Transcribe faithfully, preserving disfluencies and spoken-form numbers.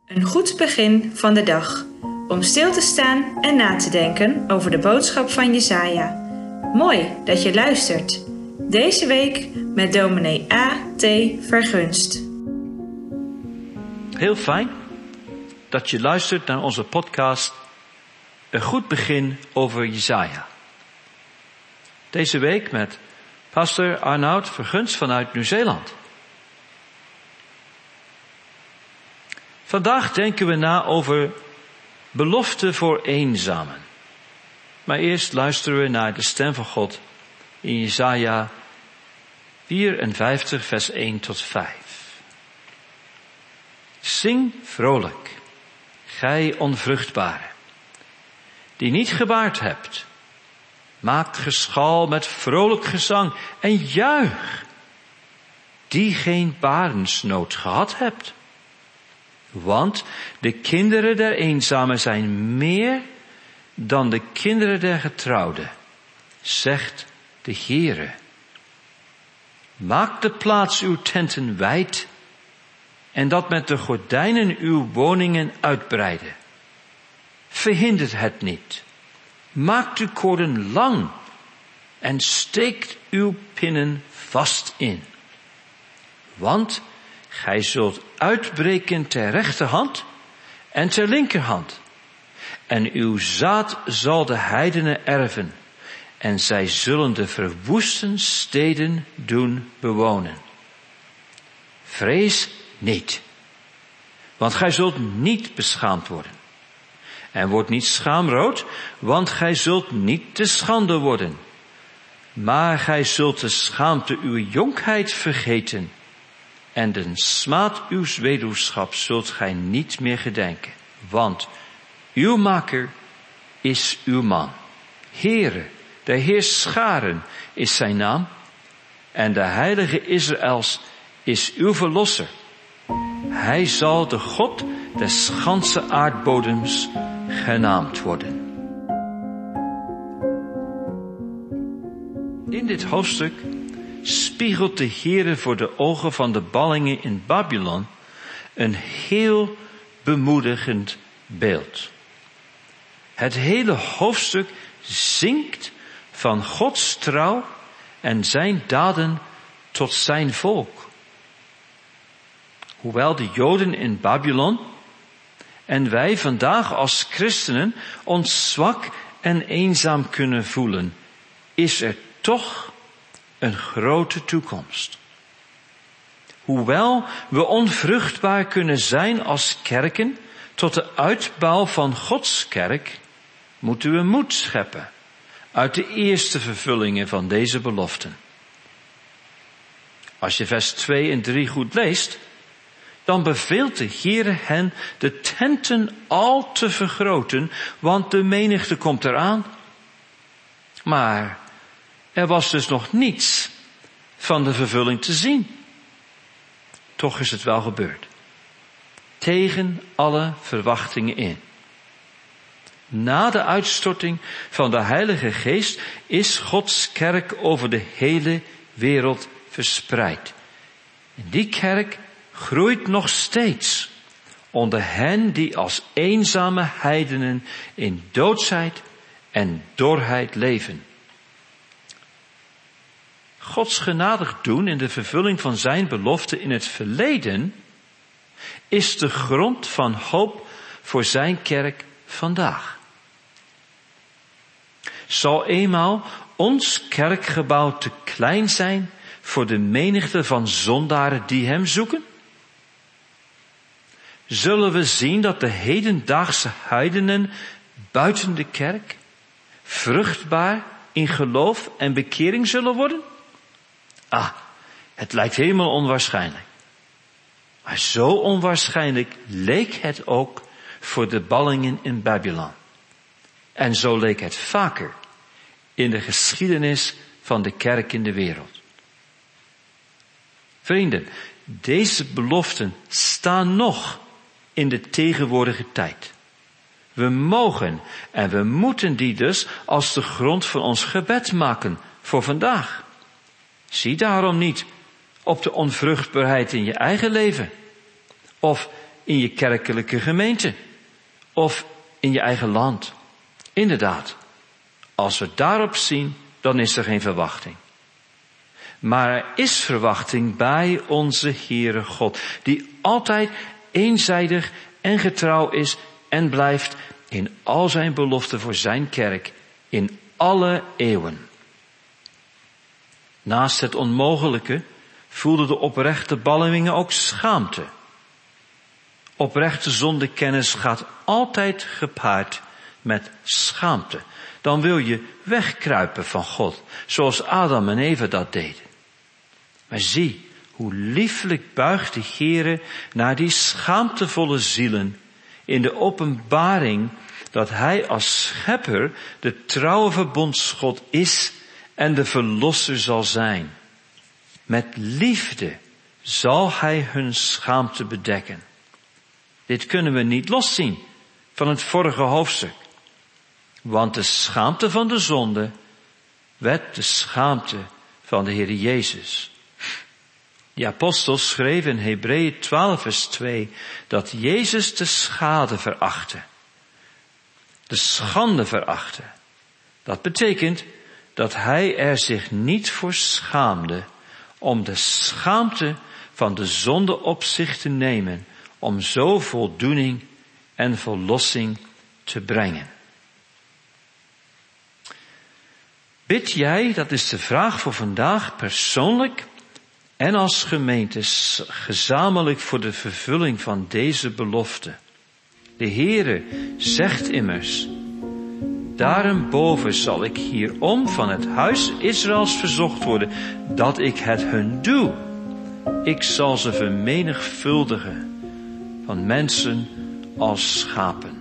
Een goed begin van de dag. Om stil te staan en na te denken over de boodschap van Jesaja. Mooi dat je luistert. Deze week met dominee A T Vergunst. Heel fijn dat je luistert naar onze podcast Een goed begin over Jesaja. Deze week met pastor Arnoud Vergunst vanuit Nieuw-Zeeland. Vandaag denken we na over belofte voor eenzamen. Maar eerst luisteren we naar de stem van God in Jesaja vierenvijftig vers één tot vijf. Zing vrolijk, gij onvruchtbare, die niet gebaard hebt. Maakt geschal met vrolijk gezang en juich, die geen barensnood gehad hebt. Want de kinderen der eenzamen zijn meer dan de kinderen der getrouwden, zegt de Heere. Maak de plaats uw tenten wijd en dat met de gordijnen uw woningen uitbreiden. Verhindert het niet. Maakt uw koorden lang en steekt uw pinnen vast in. Want gij zult uitbreken ter rechterhand en ter linkerhand. En uw zaad zal de heidenen erven. En zij zullen de verwoeste steden doen bewonen. Vrees niet, want gij zult niet beschaamd worden. En word niet schaamrood, want gij zult niet te schande worden. Maar gij zult de schaamte uw jonkheid vergeten. En de smaad uw weduwschap zult gij niet meer gedenken. Want uw makker is uw man. Heere, de Heer Scharen is zijn naam. En de heilige Israëls is uw verlosser. Hij zal de God des ganse aardbodems genaamd worden. In dit hoofdstuk spiegelt de Heere voor de ogen van de ballingen in Babylon een heel bemoedigend beeld. Het hele hoofdstuk zingt van Gods trouw en zijn daden tot zijn volk. Hoewel de Joden in Babylon en wij vandaag als christenen ons zwak en eenzaam kunnen voelen, is er toch een grote toekomst. Hoewel we onvruchtbaar kunnen zijn als kerken tot de uitbouw van Gods kerk, moeten we moed scheppen uit de eerste vervullingen van deze beloften. Als je vers twee en drie goed leest, dan beveelt de Heere hen de tenten al te vergroten, want de menigte komt eraan. Maar er was dus nog niets van de vervulling te zien. Toch is het wel gebeurd. Tegen alle verwachtingen in. Na de uitstorting van de Heilige Geest is Gods kerk over de hele wereld verspreid. En die kerk groeit nog steeds onder hen die als eenzame heidenen in doodsheid en dorheid leven. Gods genadig doen in de vervulling van zijn belofte in het verleden is de grond van hoop voor zijn kerk vandaag. Zal eenmaal ons kerkgebouw te klein zijn voor de menigte van zondaren die hem zoeken? Zullen we zien dat de hedendaagse heidenen buiten de kerk vruchtbaar in geloof en bekering zullen worden? Ah, het lijkt helemaal onwaarschijnlijk. Maar zo onwaarschijnlijk leek het ook voor de ballingen in Babylon. En zo leek het vaker in de geschiedenis van de kerk in de wereld. Vrienden, deze beloften staan nog in de tegenwoordige tijd. We mogen en we moeten die dus als de grond van ons gebed maken voor vandaag. Zie daarom niet op de onvruchtbaarheid in je eigen leven of in je kerkelijke gemeente of in je eigen land. Inderdaad, als we daarop zien, dan is er geen verwachting. Maar er is verwachting bij onze Heere God, die altijd eenzijdig en getrouw is en blijft in al zijn beloften voor zijn kerk in alle eeuwen. Naast het onmogelijke voelden de oprechte ballingen ook schaamte. Oprechte zondekennis gaat altijd gepaard met schaamte. Dan wil je wegkruipen van God, zoals Adam en Eva dat deden. Maar zie, hoe lieflijk buigt de Heere naar die schaamtevolle zielen in de openbaring dat Hij als schepper de trouwe verbondsgod is en de verlosser zal zijn. Met liefde zal Hij hun schaamte bedekken. Dit kunnen we niet loszien van het vorige hoofdstuk. Want de schaamte van de zonde werd de schaamte van de Heer Jezus. De apostel schreef in Hebreeën twaalf vers twee dat Jezus de schade verachtte. De schande verachtte. Dat betekent dat Hij er zich niet voor schaamde om de schaamte van de zonde op zich te nemen, om zo voldoening en verlossing te brengen. Bid jij, dat is de vraag voor vandaag, persoonlijk en als gemeente gezamenlijk voor de vervulling van deze belofte? De Heere zegt immers: daarenboven zal ik hierom van het huis Israëls verzocht worden, dat ik het hun doe. Ik zal ze vermenigvuldigen van mensen als schapen.